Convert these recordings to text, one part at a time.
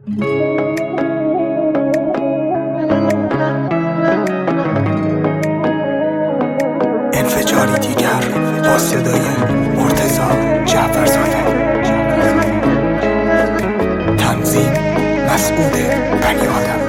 انفجاری دیگر با صدای مرتضی جعفرزاده. تنظیم مسعود بنی‌آدم.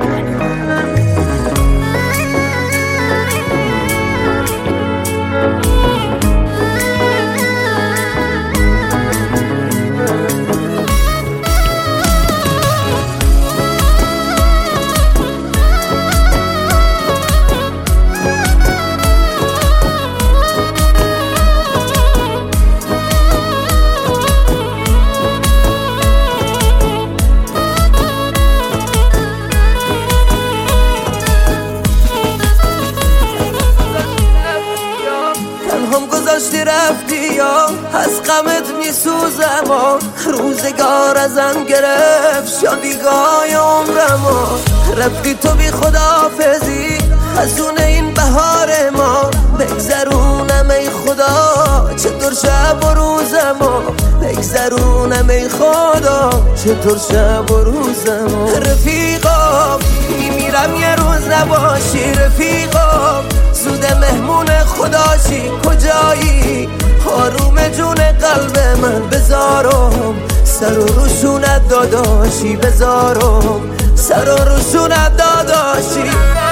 گذاشتی رفتی یا از غمت میسوزم روزگار ازم گرفت شادیگاه عمرم رفتی تو بی خداحافظی از اون این بهار ما بگذرونم ای خدا چطور شب و روزم بگذرونم ای خدا چطور شب و روزم رفیقا میمیرم یه روز نباشی رفیقا زود مهمون خداشی کجایی آروم جون قلب من بذارم سر و روشونت داداشی بذارم سر و روشونت داداشی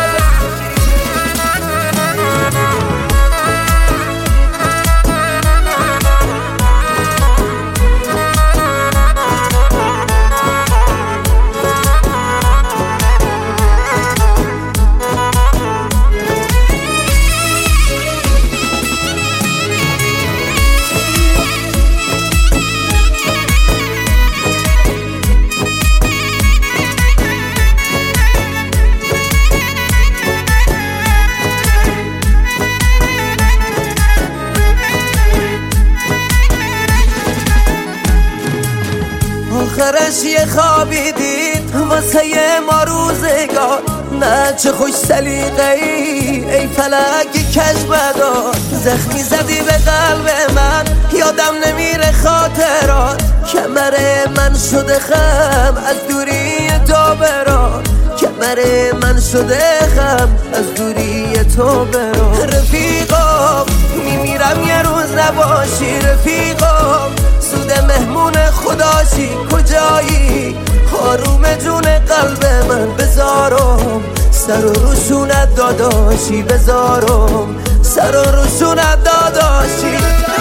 آخرش یه خوابی دید واسه ما روزگار نه چه خوش سلیقه ای فلک کشبدار زخمی زدی به قلب من یادم نمیره خاطرات کمر من شده خم از دوری تو برار کمر من شده خم از دوری تو برار رفیقا میمیرم یه روز نباشی رفیقا سود مهمون خداشی کجایی آروم جون قلب من بذارم سر و روشونت داداشی بذارم سر و روشونت داداشی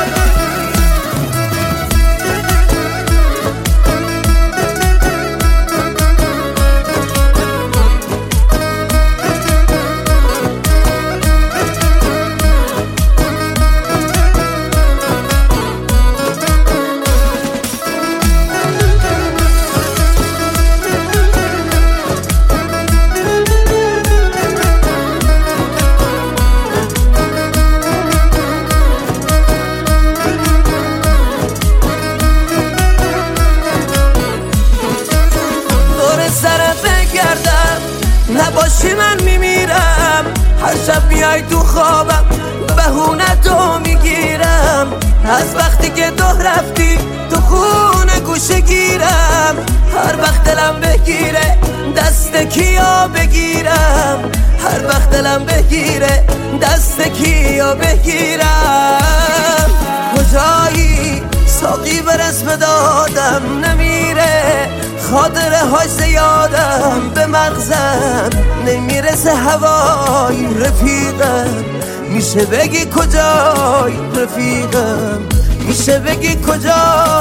نباشی من میمیرم هر شب میای تو خوابم بهونه تو میگیرم از وقتی که تو رفتی تو خونه گوشه گیرم هر وقت دلم بگیره دست کیا بگیرم هر وقت دلم بگیره دست کیا بگیرم کجایی ساقی به رسم دادم نمیره خاطره هاش زیادم به مغزم نمیرسه هوای رفیقم میشه بگی کجای رفیقم میشه بگی کجای